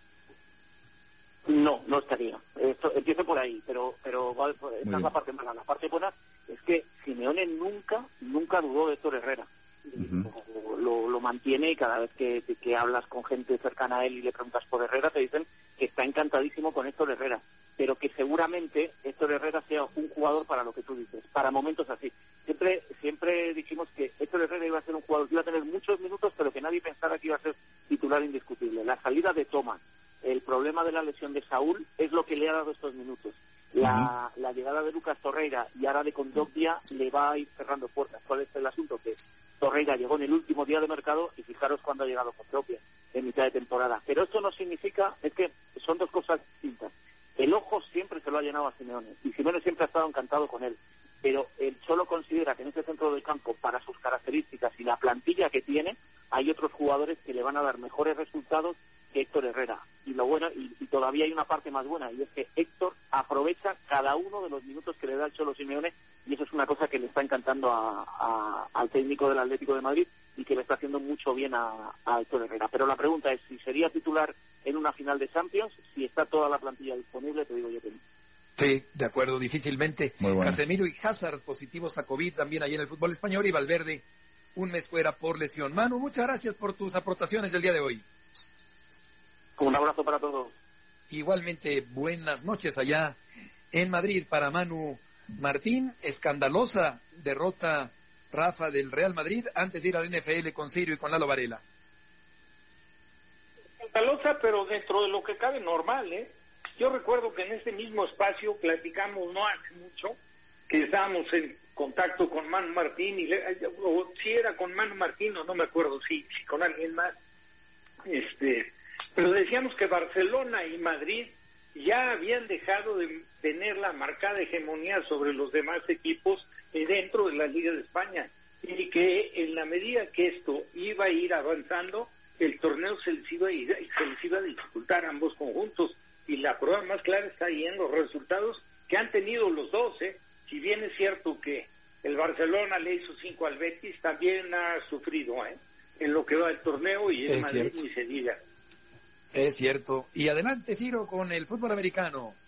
No estaría. Empiezo por ahí, pero esta es la parte mala. La parte buena es que Simeone nunca dudó de Héctor Herrera. Lo mantiene, y cada vez que hablas con gente cercana a él y le preguntas por Herrera, te dicen que está encantadísimo con Héctor Herrera, pero que seguramente Héctor Herrera sea un jugador para lo que tú dices, para momentos así. Siempre dijimos que Héctor Herrera iba a ser un jugador que iba a tener muchos minutos, pero que nadie pensara que iba a ser titular indiscutible. La salida de Thomas, el problema de la lesión de Saúl es lo que le ha dado estos minutos. La llegada de Lucas Torreira y ahora de Kondogbia le va a ir cerrando puertas. ¿Cuál es el asunto? Que Torreira llegó en el último día de mercado y fijaros cuándo ha llegado Kondogbia, en mitad de temporada. Pero esto no significa, es que son dos cosas distintas. El ojo siempre se lo ha llenado a Simeone y Simeone siempre ha estado encantado con él. Pero el Cholo considera que en ese centro del campo, para sus características y la plantilla que tiene, hay otros jugadores que le van a dar mejores resultados que Héctor Herrera. Y lo bueno, y todavía hay una parte más buena, y es que Héctor aprovecha cada uno de los minutos que le da el Cholo Simeone, y eso es una cosa que le está encantando al técnico del Atlético de Madrid y que le está haciendo mucho bien a Héctor Herrera. Pero la pregunta es si sería titular en una final de Champions. Si está toda la plantilla disponible, te digo yo que no. Sí, de acuerdo, difícilmente. Bueno. Casemiro y Hazard positivos a COVID también ahí en el fútbol español, y Valverde un mes fuera por lesión. Manu, muchas gracias por tus aportaciones del día de hoy. Un abrazo para todos. Igualmente, buenas noches allá en Madrid para Manu Martín. Escandalosa derrota, Rafa, del Real Madrid antes de ir al NFL con Sirio y con Lalo Varela. Escandalosa, pero dentro de lo que cabe normal, ¿eh? Yo recuerdo que en este mismo espacio platicamos no hace mucho, que estábamos en contacto con Manu Martín, o si era con Manu Martín o no me acuerdo si con alguien más, pero decíamos que Barcelona y Madrid ya habían dejado de tener la marcada hegemonía sobre los demás equipos dentro de la Liga de España, y que en la medida que esto iba a ir avanzando, el torneo se les iba a dificultar a ambos conjuntos. Y la prueba más clara está ahí en los resultados que han tenido los dos, ¿eh? Si bien es cierto que el Barcelona le hizo 5 al Betis, también ha sufrido, en lo que va del torneo, y el Madrid ni se diga. Es cierto. Y adelante, Ciro, con el fútbol americano.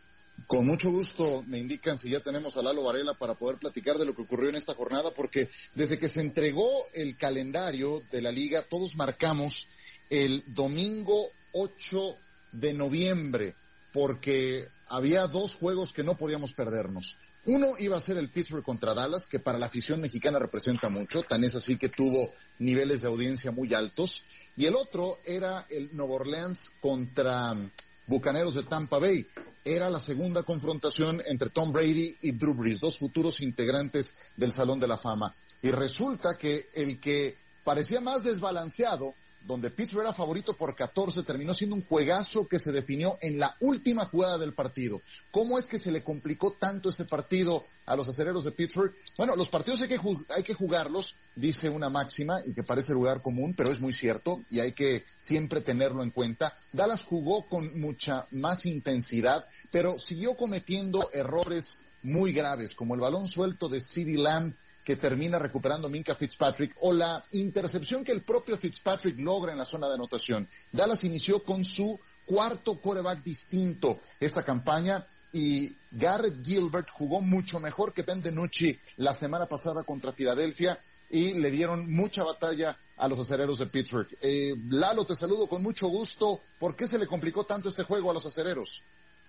Con mucho gusto me indican si ya tenemos a Lalo Varela para poder platicar de lo que ocurrió en esta jornada, porque desde que se entregó el calendario de la liga, todos marcamos el domingo 8 de noviembre, porque había dos juegos que no podíamos perdernos. Uno iba a ser el Pittsburgh contra Dallas, que para la afición mexicana representa mucho, tan es así que tuvo niveles de audiencia muy altos, y el otro era el Nueva Orleans contra Bucaneros de Tampa Bay. Era la segunda confrontación entre Tom Brady y Drew Brees, dos futuros integrantes del Salón de la Fama. Y resulta que el que parecía más desbalanceado, donde Pittsburgh era favorito por 14, terminó siendo un juegazo que se definió en la última jugada del partido. ¿Cómo es que se le complicó tanto este partido a los Acereros de Pittsburgh? Bueno, los partidos hay que jugarlos, dice una máxima, y que parece lugar común, pero es muy cierto, y hay que siempre tenerlo en cuenta. Dallas jugó con mucha más intensidad, pero siguió cometiendo errores muy graves, como el balón suelto de CeeDee Lamb, que termina recuperando Minkah Fitzpatrick, o la intercepción que el propio Fitzpatrick logra en la zona de anotación. Dallas inició con su cuarto quarterback distinto esta campaña, y Garrett Gilbert jugó mucho mejor que Ben DiNucci la semana pasada contra Filadelfia, y le dieron mucha batalla a los Acereros de Pittsburgh. Lalo, te saludo con mucho gusto. ¿Por qué se le complicó tanto este juego a los Acereros?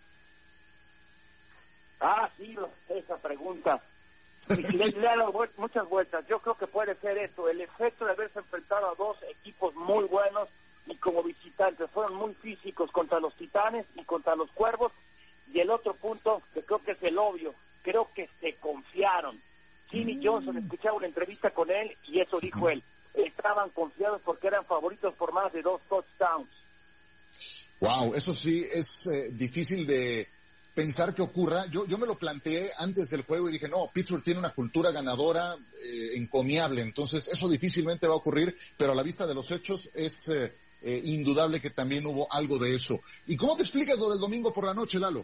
Sí, esa pregunta. Y le ha dado muchas vueltas. Yo creo que puede ser eso, el efecto de haberse enfrentado a dos equipos muy buenos y como visitantes fueron muy físicos contra los Titanes y contra los Cuervos. Y el otro punto, que creo que es el obvio, creo que se confiaron. Jimmy Johnson, escuchaba una entrevista con él y eso dijo él. Estaban confiados porque eran favoritos por más de 2 touchdowns. Wow, eso sí es difícil de pensar que ocurra. Yo me lo planteé antes del juego y dije, no, Pittsburgh tiene una cultura ganadora encomiable, entonces eso difícilmente va a ocurrir, pero a la vista de los hechos es indudable que también hubo algo de eso. ¿Y cómo te explicas lo del domingo por la noche, Lalo?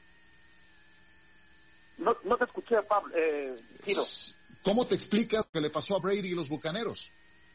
No te escuché, Pablo. Tiro. ¿Cómo te explicas que le pasó a Brady y los Bucaneros?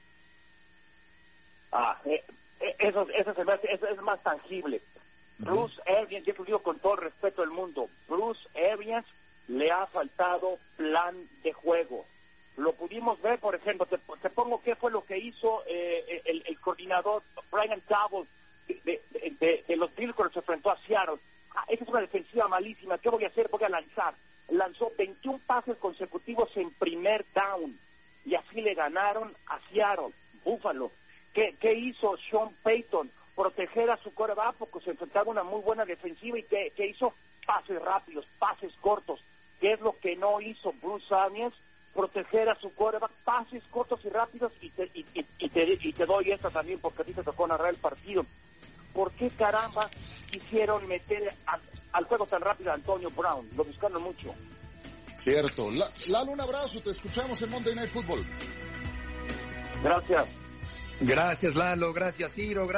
Eso es más tangible. Bruce Arians, yo te digo con todo el respeto del mundo, Bruce Arians le ha faltado plan de juego. Lo pudimos ver, por ejemplo, te pongo qué fue lo que hizo el coordinador Brian Daboll de los Bills cuando se enfrentó a Seattle. Esa es una defensiva malísima. ¿Qué voy a hacer? Voy a lanzar. Lanzó 21 pases consecutivos en primer down y así le ganaron a Seattle, Buffalo. ¿Qué hizo Sean Payton? Proteger a su quarterback porque se enfrentaba a una muy buena defensiva. ¿Y qué hizo? Pases rápidos, pases cortos. ¿Qué es lo que no hizo Bruce Arians? Proteger a su quarterback, pases cortos y rápidos. Y te doy esta también porque a ti te tocó narrar el partido. ¿Por qué caramba quisieron meter al juego tan rápido a Antonio Brown? Lo buscaron mucho. Cierto. Lalo, un abrazo. Te escuchamos en Monday Night Football. Gracias. Gracias, Lalo. Gracias, Ciro.